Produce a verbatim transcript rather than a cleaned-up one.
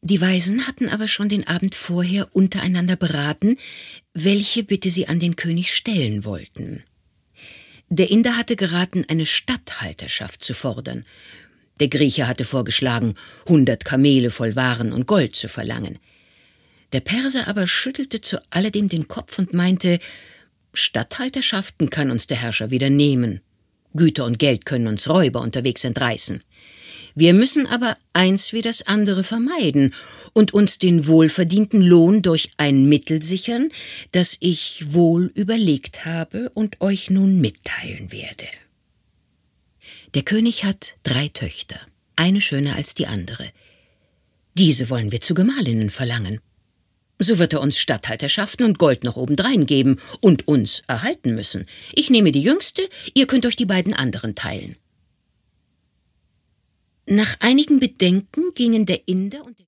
Die Weisen hatten aber schon den Abend vorher untereinander beraten, welche Bitte sie an den König stellen wollten. Der Inder hatte geraten, eine Statthalterschaft zu fordern. Der Grieche hatte vorgeschlagen, hundert Kamele voll Waren und Gold zu verlangen. Der Perser aber schüttelte zu alledem den Kopf und meinte, Statthalterschaften kann uns der Herrscher wieder nehmen. Güter und Geld können uns Räuber unterwegs entreißen. Wir müssen aber eins wie das andere vermeiden und uns den wohlverdienten Lohn durch ein Mittel sichern, das ich wohl überlegt habe und euch nun mitteilen werde. Der König hat drei Töchter, eine schöner als die andere. Diese wollen wir zu Gemahlinnen verlangen. So wird er uns Statthalterschaften und Gold noch obendrein geben und uns erhalten müssen. Ich nehme die jüngste, ihr könnt euch die beiden anderen teilen. Nach einigen Bedenken gingen der Inder und